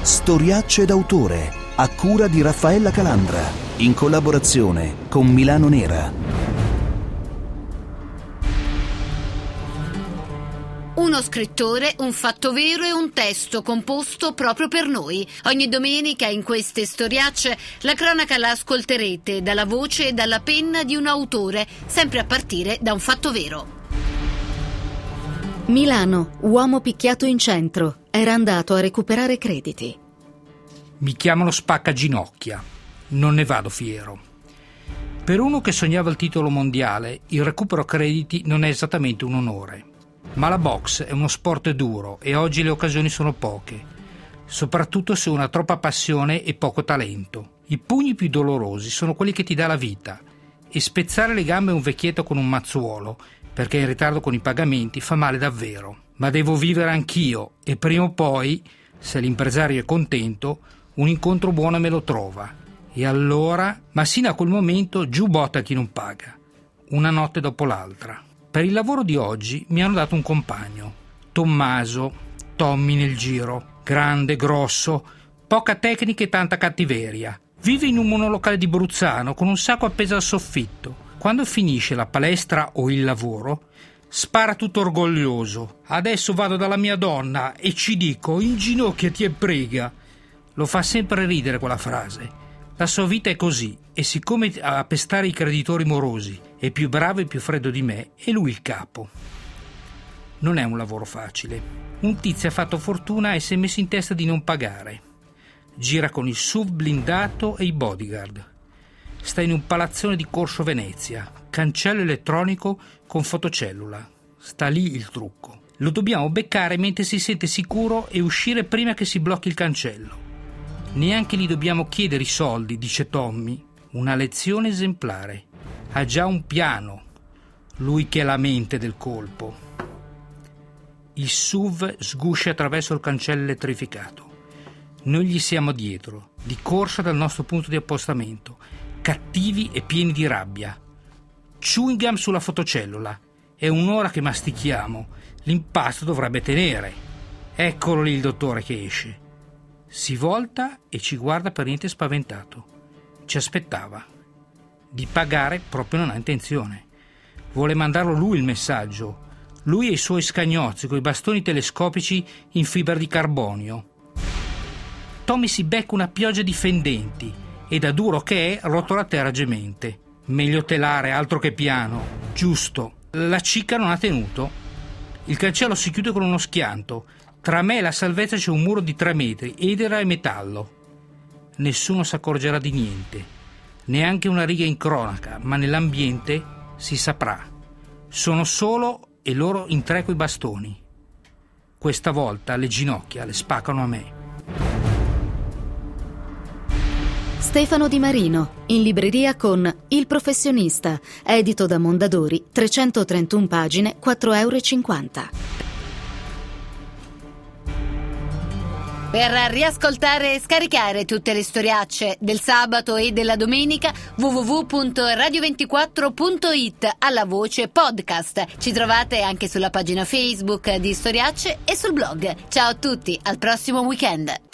Storiacce d'autore, a cura di Raffaella Calandra, in collaborazione con Milano Nera. Uno scrittore, un fatto vero e un testo composto proprio per noi. Ogni domenica in queste storiacce la cronaca la ascolterete dalla voce e dalla penna di un autore, sempre a partire da un fatto vero. Milano, uomo picchiato in centro. Era andato a recuperare crediti. Mi chiamano Spaccaginocchia. Non ne vado fiero. Per uno che sognava il titolo mondiale, il recupero crediti non è esattamente un onore. Ma la boxe è uno sport duro e oggi le occasioni sono poche, soprattutto se uno ha troppa passione e poco talento. I pugni più dolorosi sono quelli che ti dà la vita, e spezzare le gambe a un vecchietto con un mazzuolo, perché è in ritardo con i pagamenti, fa male davvero. Ma devo vivere anch'io e prima o poi, se l'impresario è contento, un incontro buono me lo trova. E allora, ma sino a quel momento, giù botta chi non paga, una notte dopo l'altra. Per il lavoro di oggi mi hanno dato un compagno, Tommaso, Tommy nel giro, grande, grosso, poca tecnica e tanta cattiveria. Vive in un monolocale di Bruzzano con un sacco appeso al soffitto. Quando finisce la palestra o il lavoro, spara tutto orgoglioso. Adesso vado dalla mia donna e ci dico, inginocchiati e prega. Lo fa sempre ridere quella frase. La sua vita è così, e siccome a pestare i creditori morosi è più bravo e più freddo di me, è lui il capo. Non è un lavoro facile. Un tizio ha fatto fortuna e si è messo in testa di non pagare. Gira con il SUV blindato e i bodyguard. Sta in un palazzone di Corso Venezia, cancello elettronico con fotocellula. Sta lì il trucco. Lo dobbiamo beccare mentre si sente sicuro e uscire prima che si blocchi il cancello. Neanche gli dobbiamo chiedere i soldi, dice Tommy. Una lezione esemplare. Ha già un piano. Lui che è la mente del colpo. Il SUV sguscia attraverso il cancello elettrificato. Noi gli siamo dietro, di corsa dal nostro punto di appostamento, cattivi e pieni di rabbia. Chewing gum sulla fotocellula. È un'ora che mastichiamo. L'impasto dovrebbe tenere. Eccolo lì il dottore che esce. Si volta e ci guarda per niente spaventato. Ci aspettava. Di pagare proprio non ha intenzione. Vuole mandarlo lui il messaggio. Lui e i suoi scagnozzi coi bastoni telescopici in fibra di carbonio. Tommy si becca una pioggia di fendenti e da duro che è rotola a terra gemente. Meglio telare, altro che piano. Giusto. La cicca non ha tenuto. Il cancello si chiude con uno schianto. Tra me e la salvezza c'è un muro di 3 metri, edera e metallo. Nessuno si accorgerà di niente, neanche una riga in cronaca, ma nell'ambiente si saprà. Sono solo e loro in 3 coi bastoni. Questa volta le ginocchia le spaccano a me. Stefano Di Marino, in libreria con Il Professionista, edito da Mondadori, 331 pagine, €4,50. Per riascoltare e scaricare tutte le storiacce del sabato e della domenica, www.radio24.it, alla voce podcast. Ci trovate anche sulla pagina Facebook di Storiacce e sul blog. Ciao a tutti, al prossimo weekend.